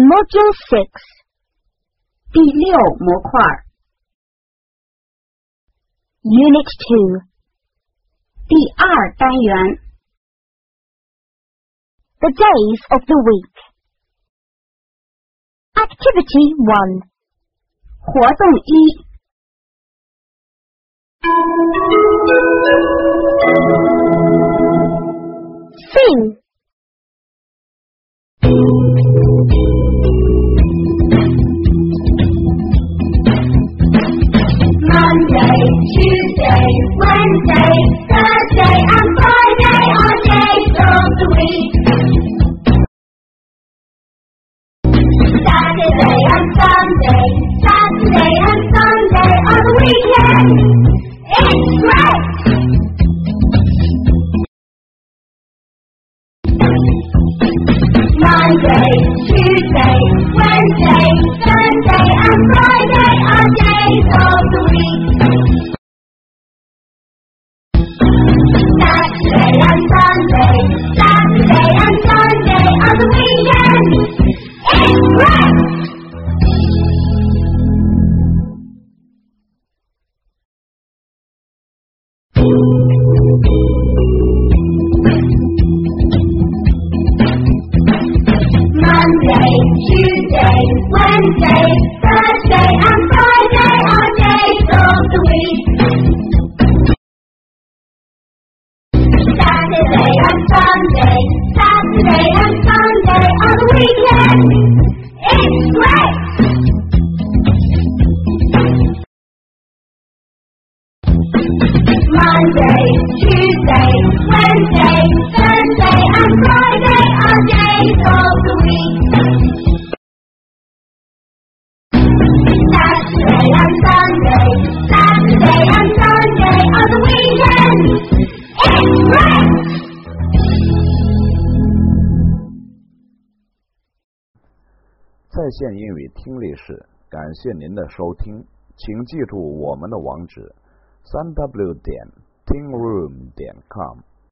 Module 6第6模块 Unit 2第2单元 The days of the week Activity 1活动1 Sing Monday, Tuesday, Wednesday, Thursday and Friday are days of the week. Saturday and Sunday are the weekend. It's great! Monday, Tuesday, Wednesday, Thursday and Friday are days of the week. Saturday and Sunday are the weekend. It's great! Monday, Tuesday, Wednesday, Thursday and Friday are days of the week. Saturday and Sunday are the weekend. It's great! Monday, Tuesday, Wednesday, Thursday and Friday are days of the week. Saturday and Sunday are the weekend. It's great! 在线英语听力室，感谢您的收听，请记住我们的网址：3w.tingroom.com。